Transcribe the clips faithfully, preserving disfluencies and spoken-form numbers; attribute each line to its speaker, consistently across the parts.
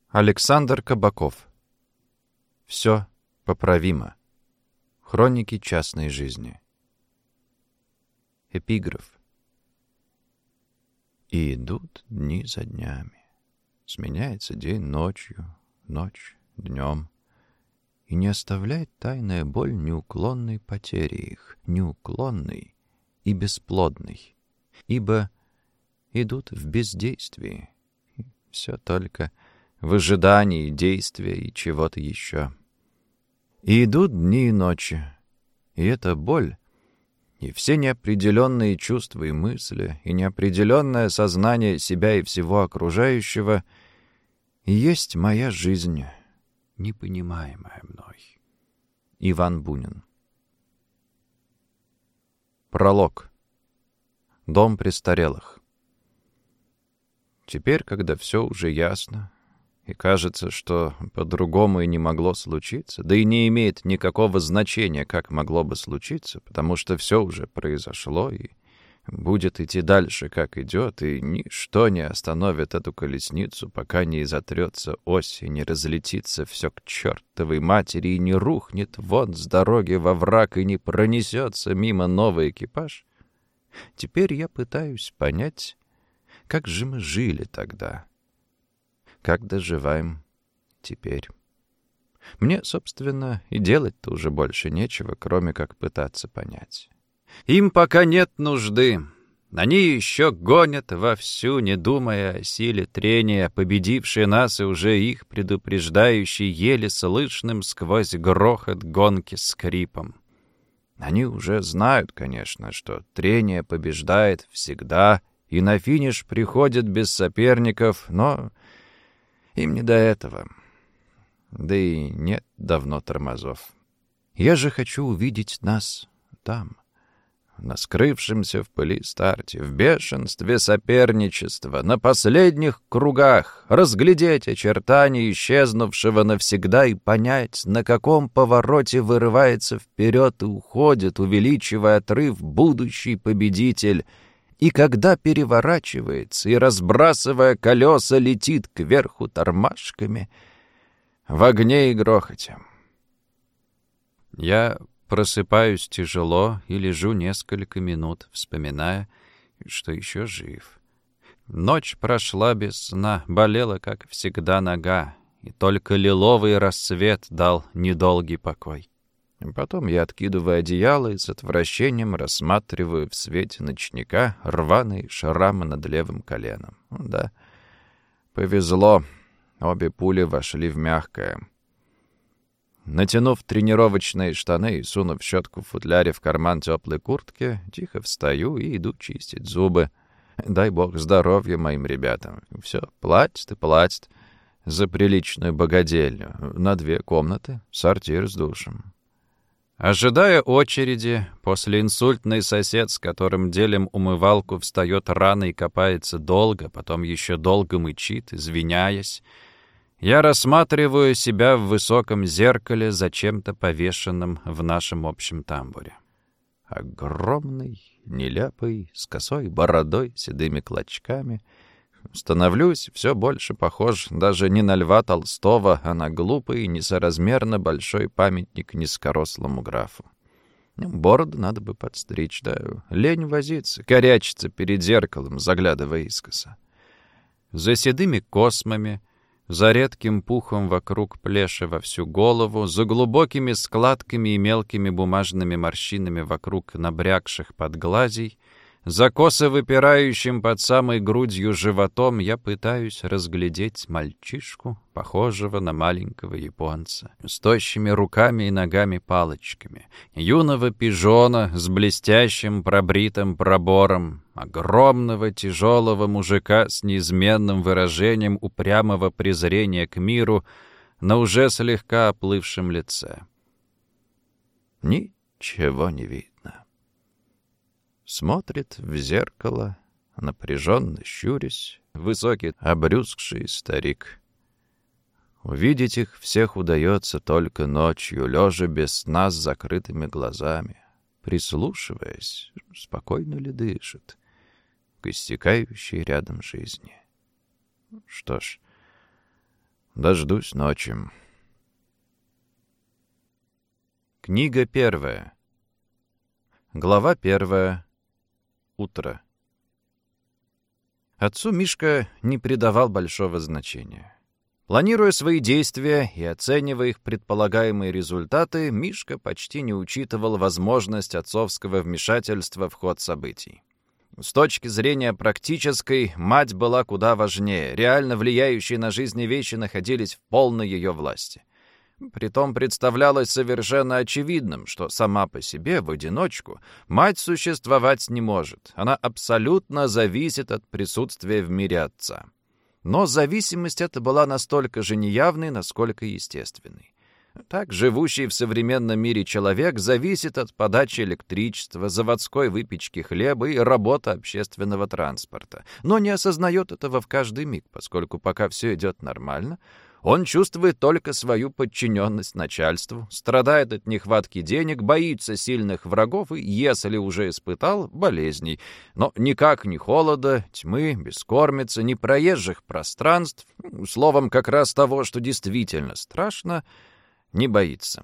Speaker 1: Александр Кабаков. Все поправимо. Хроники частной жизни. Эпиграф. И идут дни за днями. Сменяется день ночью, ночь днем. И не оставляет тайная боль неуклонной потери их, неуклонной и бесплодной. Ибо идут в бездействии. Все только в ожидании действия и чего-то еще. И идут дни и ночи. И эта боль, и все неопределенные чувства и мысли, и неопределенное сознание себя и всего окружающего есть моя жизнь, непонимаемая мной. Иван Бунин. Пролог. Дом престарелых. Теперь, когда все уже ясно, и кажется, что по-другому и не могло случиться, да и не имеет никакого значения, как могло бы случиться, потому что все уже произошло и будет идти дальше, как идет, и ничто не остановит эту колесницу, пока не изотрется ось и не разлетится все к чертовой матери и не рухнет вон с дороги во враг и не пронесется мимо новый экипаж. Теперь я пытаюсь понять, как же мы жили тогда, как доживаем теперь. Мне, собственно, и делать-то уже больше нечего, кроме как пытаться понять. Им пока нет нужды. Они еще гонят вовсю, не думая о силе трения, победившей нас и уже их предупреждающей еле слышным сквозь грохот гонки скрипом. Они уже знают, конечно, что трение побеждает всегда, и на финиш приходит без соперников, но им не до этого. Да и нет давно тормозов. Я же хочу увидеть нас там, на скрывшемся в пыли старте, в бешенстве соперничества, на последних кругах, разглядеть очертания исчезнувшего навсегда и понять, на каком повороте вырывается вперед и уходит, увеличивая отрыв, будущий победитель, и когда переворачивается и, разбрасывая колеса, летит кверху тормашками в огне и грохоте. Я просыпаюсь тяжело и лежу несколько минут, вспоминая, что еще жив. Ночь прошла без сна, болела, как всегда, нога, и только лиловый рассвет дал недолгий покой. Потом я откидываю одеяло и с отвращением рассматриваю в свете ночника рваные шрамы над левым коленом. Ну да, повезло, обе пули вошли в мягкое. Натянув тренировочные штаны и сунув щетку в футляре в карман теплой куртки, тихо встаю и иду чистить зубы. Дай бог здоровья моим ребятам. Все, платят и платят за приличную богадельню. На две комнаты, сортир с душем. Ожидая очереди, после инсультный сосед, с которым делим умывалку, встает рано и копается долго, потом еще долго мычит, извиняясь, я рассматриваю себя в высоком зеркале, зачем-то повешенном в нашем общем тамбуре. Огромный, нелепый, с косой бородой, седыми клочками. Становлюсь все больше похож даже не на Льва Толстого, а на глупый, несоразмерно большой памятник низкорослому графу. Бороду надо бы подстричь, да лень возиться, корячиться перед зеркалом, заглядывая искоса. За седыми космами, за редким пухом вокруг плеши во всю голову, за глубокими складками и мелкими бумажными морщинами вокруг набрякших подглазий, за косо выпирающим под самой грудью животом я пытаюсь разглядеть мальчишку, похожего на маленького японца, с тощими руками и ногами-палочками, юного пижона с блестящим пробритым пробором, огромного тяжелого мужика с неизменным выражением упрямого презрения к миру на уже слегка оплывшем лице. Ничего не видно. Смотрит в зеркало, напряженно щурясь, высокий, обрюзгший старик. Увидеть их всех удается только ночью, лежа без сна с закрытыми глазами, прислушиваясь, спокойно ли дышит, к истекающей рядом жизни. Что ж, Дождусь ночи. Книга первая. Глава первая. Утро. Отцу Мишка не придавал большого значения. Планируя свои действия и оценивая их предполагаемые результаты, Мишка почти не учитывал возможность отцовского вмешательства в ход событий. С точки зрения практической, мать была куда важнее, реально влияющие на жизнь вещи находились в полной ее власти. Притом представлялось совершенно очевидным, что сама по себе, в одиночку, мать существовать не может. Она абсолютно зависит от присутствия в мире отца. Но зависимость эта была настолько же неявной, насколько естественной. Так, живущий в современном мире человек зависит от подачи электричества, заводской выпечки хлеба и работы общественного транспорта, но не осознает этого в каждый миг, поскольку пока все идет нормально, он чувствует только свою подчиненность начальству, страдает от нехватки денег, боится сильных врагов и, если уже испытал, болезней. Но никак ни холода, тьмы, бескормицы, ни проезжих пространств, словом, как раз того, что действительно страшно, не боится.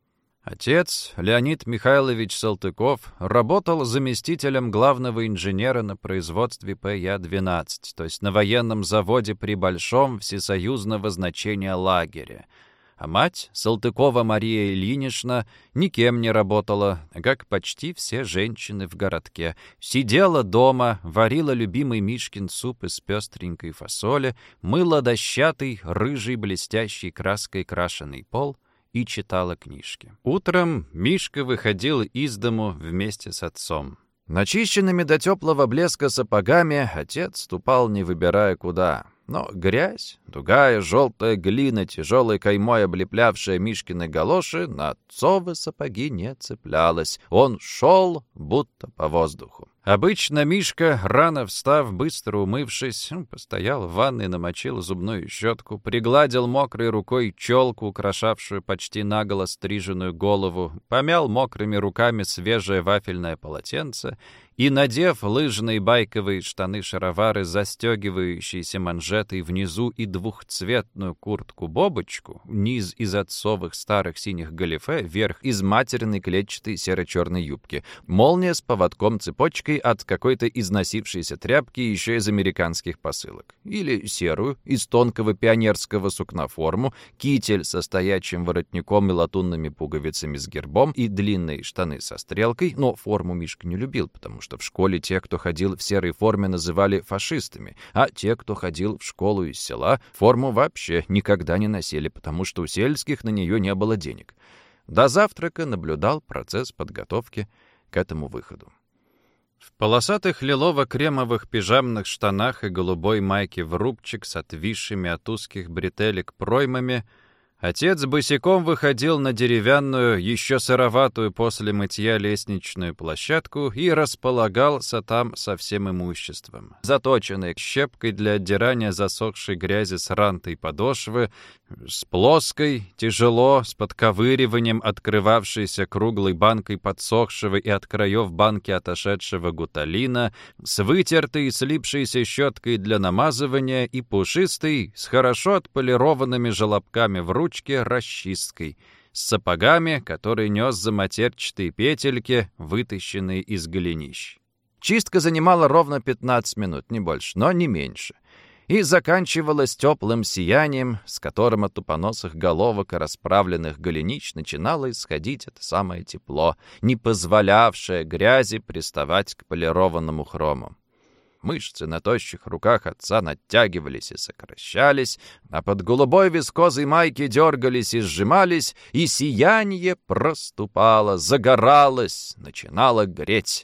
Speaker 1: Отец, Леонид Михайлович Салтыков, работал заместителем главного инженера на производстве Пэ Я двенадцать, то есть на военном заводе при Большом всесоюзного значения лагере. А мать, Салтыкова Мария Ильинична, никем не работала, как почти все женщины в городке. Сидела дома, варила любимый Мишкин суп из пестренькой фасоли, мыла дощатый, рыжий, блестящий краской крашеный пол и читала книжки. Утром Мишка выходил из дому вместе с отцом. Начищенными до теплого блеска сапогами отец ступал, не выбирая куда. Но грязь, тугая желтая глина, тяжелой каймой облеплявшая Мишкины галоши, на отцовы сапоги не цеплялась. Он шел, будто по воздуху. Обычно Мишка, рано встав, быстро умывшись, постоял в ванной, намочил зубную щетку, пригладил мокрой рукой челку, украшавшую почти наголо стриженную голову, помял мокрыми руками свежее вафельное полотенце и, надев лыжные байковые штаны-шаровары, застегивающиеся манжетой внизу и двухцветную куртку-бобочку, низ из отцовых старых синих галифе, верх из материной клетчатой серо-черной юбки, молния с поводком-цепочкой от какой-то износившейся тряпки еще из американских посылок, или серую, из тонкого пионерского сукна форму, китель со стоячим воротником и латунными пуговицами с гербом и длинные штаны со стрелкой, но форму Мишка не любил, потому что в школе те, кто ходил в серой форме, называли фашистами, а те, кто ходил в школу из села, форму вообще никогда не носили, потому что у сельских на нее не было денег. До завтрака наблюдал процесс подготовки к этому выходу. В полосатых лилово-кремовых пижамных штанах и голубой майке в рубчик с отвисшими от узких бретелек проймами отец босиком выходил на деревянную, еще сыроватую после мытья лестничную площадку и располагался там со всем имуществом. Заточенной щепкой для отдирания засохшей грязи с рантой подошвы, с плоской, тяжело, с подковыриванием открывавшейся круглой банкой подсохшего и от краев банки отошедшего гуталина, с вытертой и слипшейся щеткой для намазывания и пушистой, с хорошо отполированными желобками в ручке расчисткой, с сапогами, который нес за матерчатые петельки, вытащенные из голенищ. Чистка занимала ровно пятнадцать минут, не больше, но не меньше, и заканчивалась теплым сиянием, с которым от тупоносых головок и расправленных голенищ начинало исходить это самое тепло, не позволявшее грязи приставать к полированному хрому. Мышцы на тощих руках отца натягивались и сокращались, а под голубой вискозой майки дергались и сжимались, и сияние проступало, загоралось, начинало греть.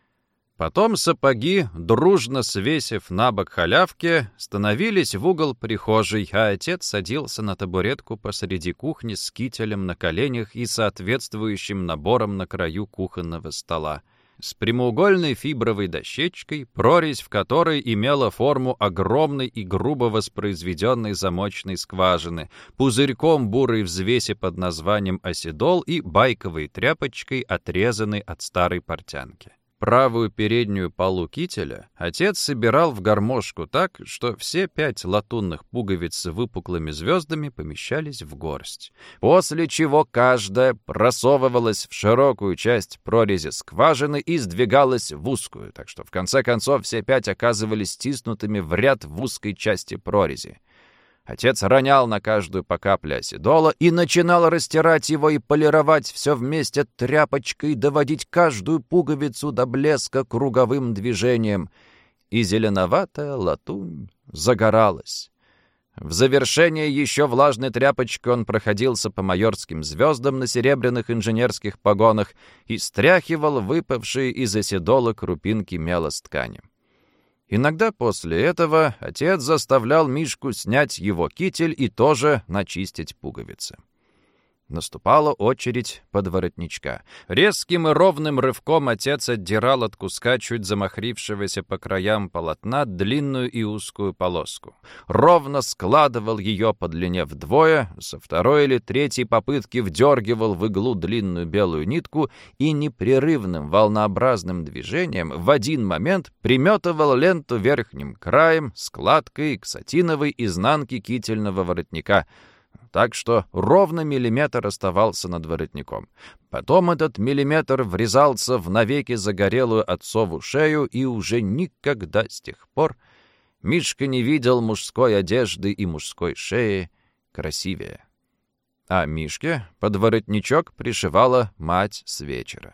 Speaker 1: Потом сапоги, дружно свесив на бок халявки, становились в угол прихожей, а отец садился на табуретку посреди кухни с кителем на коленях и соответствующим набором на краю кухонного стола, с прямоугольной фибровой дощечкой, прорезь в которой имела форму огромной и грубо воспроизведенной замочной скважины, пузырьком бурой взвеси под названием оседол и байковой тряпочкой, отрезанной от старой портянки. правую переднюю полу кителя, отец собирал в гармошку так, что все пять латунных пуговиц с выпуклыми звездами помещались в горсть, после чего каждая просовывалась в широкую часть прорези скважины и сдвигалась в узкую, так что в конце концов все пять оказывались стиснутыми в ряд в узкой части прорези. Отец ронял на каждую по капле осидола и начинал растирать его и полировать все вместе тряпочкой, доводить каждую пуговицу до блеска круговым движением. И зеленоватая латунь загоралась. В завершение еще влажной тряпочкой он проходился по майорским звездам на серебряных инженерских погонах и стряхивал выпавшие из осидола крупинки мела с ткани. Иногда после этого отец заставлял Мишку снять его китель и тоже начистить пуговицы. Наступала очередь подворотничка. Резким и ровным рывком отец отдирал от куска чуть замахрившегося по краям полотна длинную и узкую полоску. Ровно складывал ее по длине вдвое, со второй или третьей попытки вдергивал в иглу длинную белую нитку и непрерывным волнообразным движением в один момент приметывал ленту верхним краем, складкой к сатиновой изнанке кительного воротника, так что ровно миллиметр оставался над воротником. Потом этот миллиметр врезался в навеки загорелую отцову шею, и уже никогда с тех пор Мишка не видел мужской одежды и мужской шеи красивее. А Мишке под воротничок пришивала мать с вечера.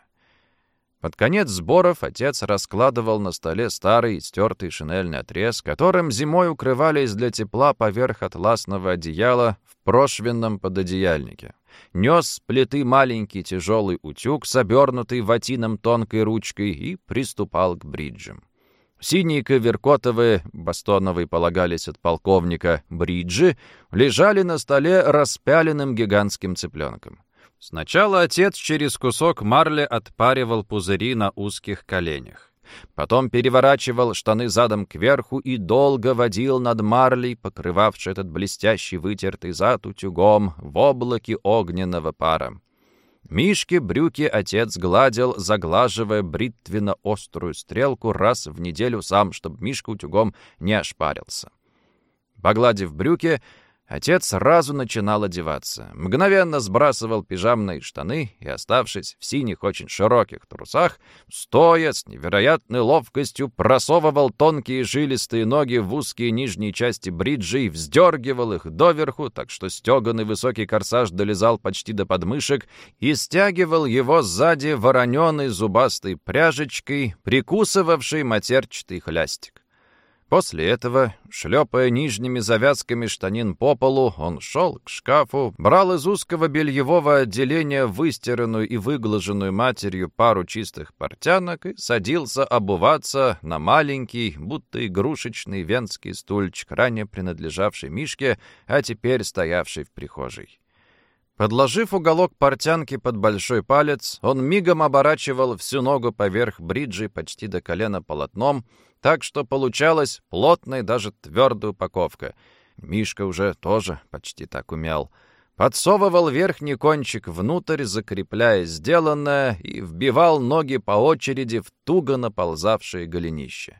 Speaker 1: Под конец сборов отец раскладывал на столе старый стертый шинельный отрез, которым зимой укрывались для тепла поверх атласного одеяла в прошвенном пододеяльнике. Нес с плиты маленький тяжелый утюг с обернутой ватином тонкой ручкой и приступал к бриджам. Синие коверкотовые, бастоновые полагались от полковника, бриджи лежали на столе распяленным гигантским цыпленком. Сначала отец через кусок марли отпаривал пузыри на узких коленях. Потом переворачивал штаны задом кверху и долго водил над марлей, покрывавший этот блестящий вытертый зад утюгом в облаке огненного пара. Мишке брюки отец гладил, заглаживая бритвенно-острую стрелку раз в неделю сам, чтобы Мишка утюгом не ошпарился. Погладив брюки, отец сразу начинал одеваться, мгновенно сбрасывал пижамные штаны и, оставшись в синих очень широких трусах, стоя с невероятной ловкостью просовывал тонкие жилистые ноги в узкие нижние части бриджей, вздергивал их доверху, так что стеганый высокий корсаж долезал почти до подмышек, и стягивал его сзади вороненой зубастой пряжечкой, прикусывавшей матерчатый хлястик. После этого, шлепая нижними завязками штанин по полу, он шел к шкафу, брал из узкого бельевого отделения выстиранную и выглаженную матерью пару чистых портянок и садился обуваться на маленький, будто игрушечный венский стульчик, ранее принадлежавший Мишке, а теперь стоявший в прихожей. Подложив уголок портянки под большой палец, он мигом оборачивал всю ногу поверх бриджи почти до колена полотном, так что получалась плотная, даже твердая упаковка. Мишка уже тоже почти так умел. Подсовывал верхний кончик внутрь, закрепляя сделанное, и вбивал ноги по очереди в туго наползавшие голенище.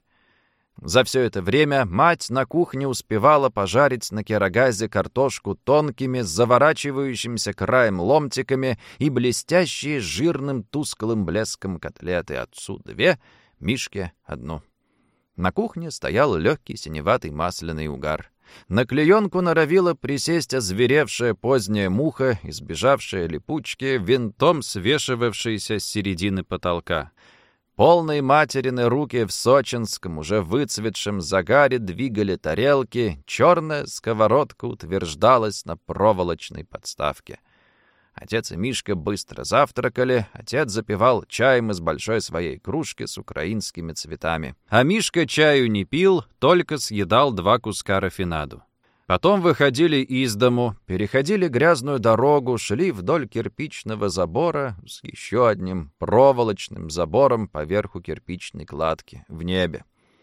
Speaker 1: За все это время мать на кухне успевала пожарить на кирогазе картошку тонкими, заворачивающимся краем ломтиками и блестящие жирным тусклым блеском котлеты. Отцу две, Мишке одну. На кухне стоял легкий синеватый масляный угар. На клеенку норовила присесть озверевшая поздняя муха, избежавшая липучки, винтом свешивавшаяся с середины потолка. Полные материны руки в сочинском, уже выцветшем загаре двигали тарелки, черная сковородка утверждалась на проволочной подставке. Отец и Мишка быстро завтракали, отец запивал чаем из большой своей кружки с украинскими цветами. А Мишка чаю не пил, только съедал два куска рафинаду. Потом выходили из дому, переходили грязную дорогу, шли вдоль кирпичного забора с еще одним проволочным забором поверху кирпичной кладки в небе.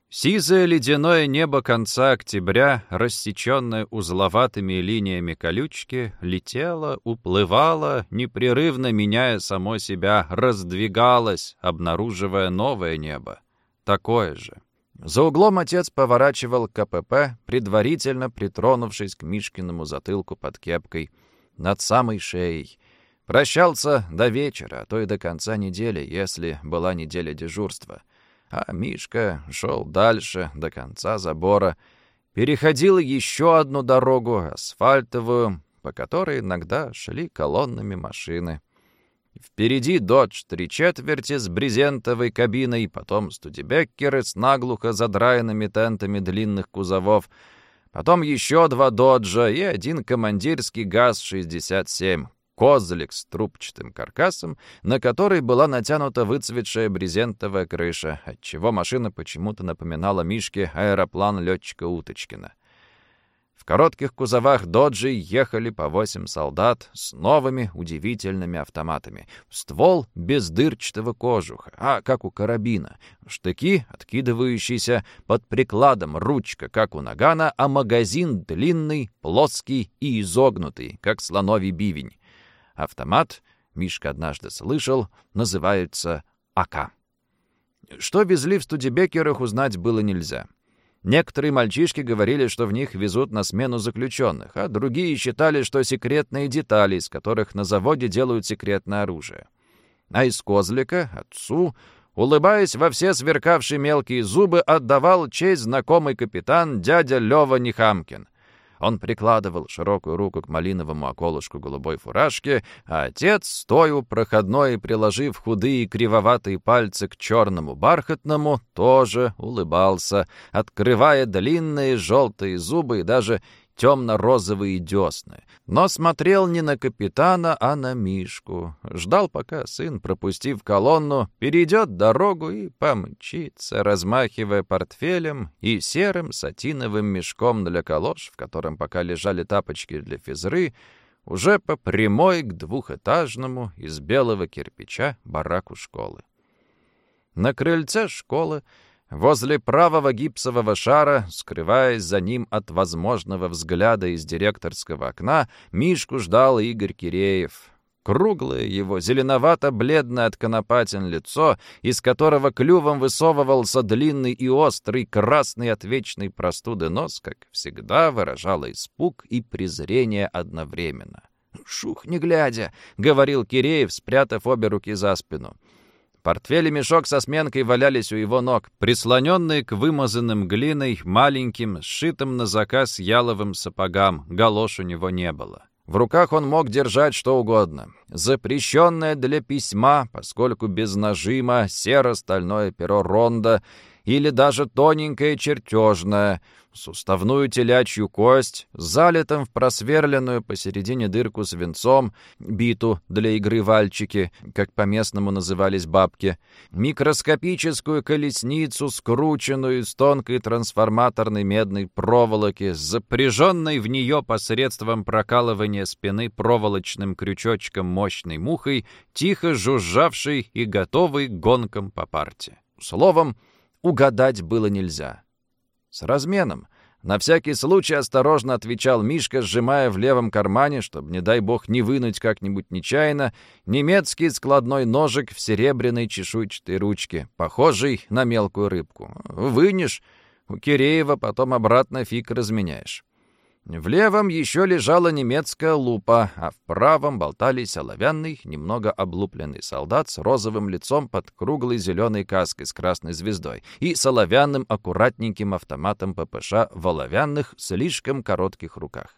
Speaker 1: Сизое ледяное небо конца октября, рассеченное узловатыми линиями колючки, летело, уплывало, непрерывно меняя само себя, раздвигалось, обнаруживая новое небо. Такое же. За углом отец поворачивал КПП, предварительно притронувшись к Мишкиному затылку под кепкой, над самой шеей. Прощался до вечера, а то и до конца недели, если была неделя дежурства. А Мишка шел дальше, до конца забора. Переходил еще одну дорогу, асфальтовую, по которой иногда шли колоннами машины. Впереди «Додж» три четверти с брезентовой кабиной, потом студебеккеры с наглухо задраенными тентами длинных кузовов, потом еще два «Доджа» и один командирский ГАЗ шестьдесят семь. Козлик с трубчатым каркасом, на который была натянута выцветшая брезентовая крыша, отчего машина почему-то напоминала Мишке аэроплан летчика Уточкина. В коротких кузовах «Доджей» ехали по восемь солдат с новыми удивительными автоматами. Ствол без дырчатого кожуха, а как у карабина. Штыки, откидывающиеся под прикладом, ручка, как у нагана, а магазин длинный, плоский и изогнутый, как слоновий бивень. Автомат, Мишка однажды слышал, называется АК. Что везли в студебекерах, узнать было нельзя. Некоторые мальчишки говорили, что в них везут на смену заключенных, а другие считали, что секретные детали, из которых на заводе делают секретное оружие. А из Козлика отцу, улыбаясь во все сверкавшие мелкие зубы, отдавал честь знакомый капитан дядя Лёва Нехамкин. Он прикладывал широкую руку к малиновому околышку голубой фуражки, а отец, стоя у проходной, приложив худые кривоватые пальцы к черному бархатному, тоже улыбался, открывая длинные желтые зубы и даже темно-розовые десны. Но смотрел не на капитана, а на Мишку. Ждал, пока сын, пропустив колонну, перейдет дорогу и помчится, размахивая портфелем и серым сатиновым мешком для калош, в котором пока лежали тапочки для физры, уже по прямой к двухэтажному из белого кирпича бараку школы. На крыльце школы, возле правого гипсового шара, скрываясь за ним от возможного взгляда из директорского окна, Мишку ждал Игорь Киреев. Круглое его, зеленовато-бледное от конопатин лицо, из которого клювом высовывался длинный и острый, красный от вечной простуды нос, как всегда, выражало испуг и презрение одновременно. «Шух, не глядя!» — говорил Киреев, спрятав обе руки за спину. Портфель и мешок со сменкой валялись у его ног, прислоненные к вымазанным глиной маленьким, сшитым на заказ яловым сапогам. Галош у него не было. В руках он мог держать что угодно. Запрещенное для письма, поскольку без нажима, серо-стальное перо ронда или даже тоненькое чертежное, суставную телячью кость, залитым в просверленную посередине дырку свинцом, биту для игры вальчики, как по-местному назывались бабки, микроскопическую колесницу, скрученную из тонкой трансформаторной медной проволоки, запряженной в нее посредством прокалывания спины проволочным крючочком мощной мухой, тихо жужжавшей и готовой к гонкам по парте. Словом, угадать было нельзя. С разменом. На всякий случай осторожно отвечал Мишка, сжимая в левом кармане, чтобы, не дай бог, не вынуть как-нибудь нечаянно, немецкий складной ножик в серебряной чешуйчатой ручке, похожий на мелкую рыбку. Вынешь, у Киреева потом обратно фиг разменяешь. В левом еще лежала немецкая лупа, а в правом болтались оловянный, немного облупленный солдат с розовым лицом под круглой зеленой каской с красной звездой и с оловянным аккуратненьким автоматом ППШ в оловянных, слишком коротких руках.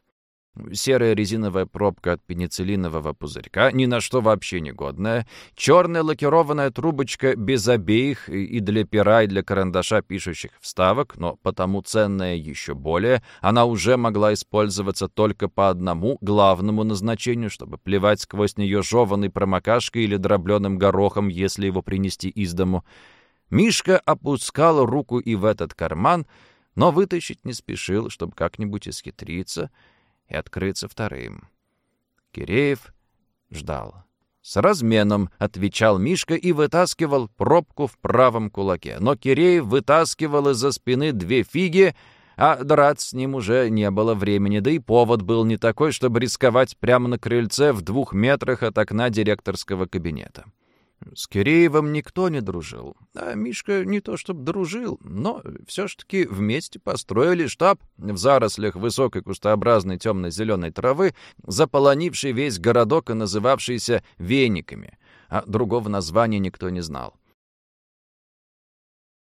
Speaker 1: Серая резиновая пробка от пенициллинового пузырька, ни на что вообще негодная, черная лакированная трубочка без обеих и для пера, и для карандаша пишущих вставок, но потому ценная еще более, она уже могла использоваться только по одному главному назначению, чтобы плевать сквозь нее жеваной промокашкой или дробленым горохом, если его принести из дому. Мишка опускал руку и в этот карман, но вытащить не спешил, чтобы как-нибудь исхитриться и открыться вторым. Киреев ждал. «С разменом», — отвечал Мишка и вытаскивал пробку в правом кулаке. Но Киреев вытаскивал из-за спины две фиги, а драться с ним уже не было времени, да и повод был не такой, чтобы рисковать прямо на крыльце в двух метрах от окна директорского кабинета. С Киреевым никто не дружил, а Мишка не то чтобы дружил, но все ж таки вместе построили штаб в зарослях высокой кустообразной темно-зеленой травы, заполонивший весь городок и называвшийся Вениками, а другого названия никто не знал.